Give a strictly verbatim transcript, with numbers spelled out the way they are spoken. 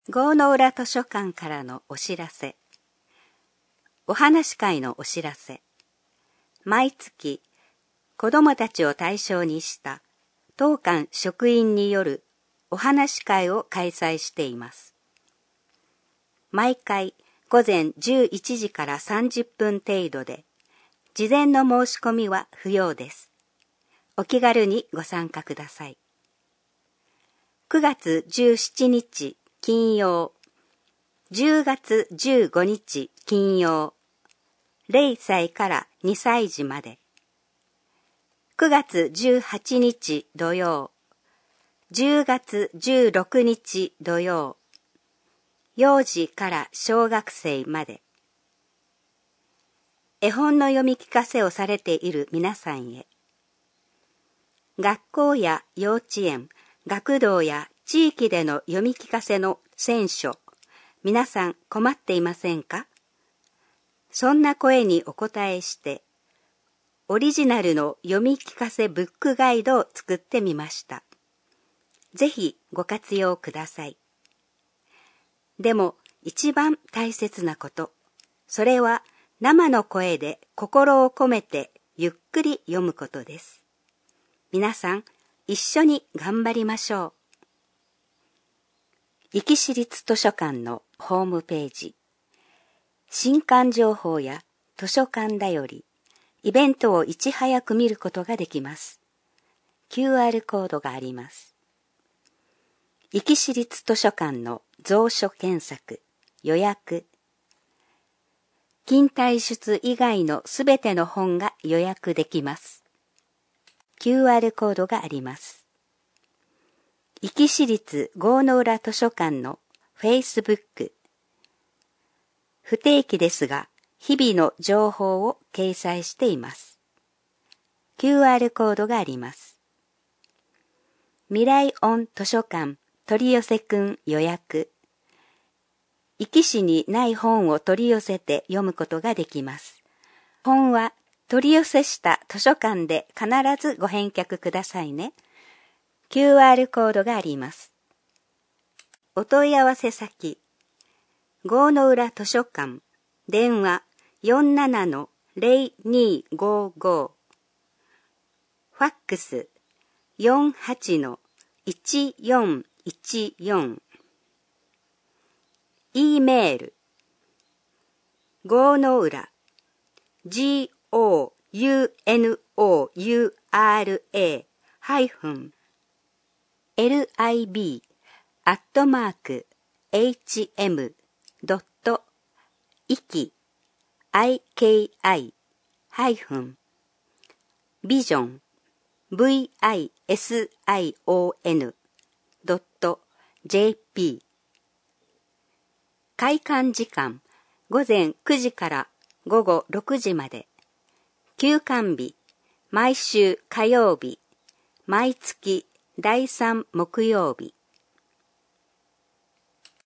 郷の浦図書館からのお知らせ。お話会のお知らせ。毎月、子どもたちを対象にした当館職員によるお話会を開催しています。毎回午前じゅういちじからさんじゅっぷん程度で、事前の申し込みは不要です。お気軽にご参加ください。くがつじゅうしちにち金曜、じゅうがつじゅうごにち金曜、れいさいからにさいじまで。くがつじゅうはちにち土曜、じゅうがつじゅうろくにち土曜、幼児から小学生まで。絵本の読み聞かせをされている皆さんへ。学校や幼稚園、学童や地域での読み聞かせの選書、皆さん困っていませんか？そんな声にお答えして、オリジナルの読み聞かせブックガイドを作ってみました。ぜひご活用ください。でも一番大切なこと、それは生の声で心を込めてゆっくり読むことです。皆さん一緒に頑張りましょう。壱岐市立図書館のホームページ、新刊情報や図書館だより、イベントをいち早く見ることができます。キューアール コードがあります。壱岐市立図書館の蔵書検索、予約。近代出以外のすべての本が予約できます。キューアール コードがあります。壱岐市立郷の浦図書館のフェイスブック。不定期ですが、日々の情報を掲載しています。キューアール コードがあります。未来オン図書館取り寄せくん予約。壱岐市にない本を取り寄せて読むことができます。本は取り寄せした図書館で必ずご返却くださいね。キューアール コードがあります。お問い合わせ先、郷の浦図書館、電話 よんななのぜろにごご、ファックス よんはちのいちよんいちよん、E メール、郷の浦、ゴウノウラ ハイフンlib アットマーク hm ドットイキ iki ハイフンビジョン vision ドット jp。 開館時間午前くじから午後ろくじまで。休館日毎週火曜日、毎月だいさん木曜日。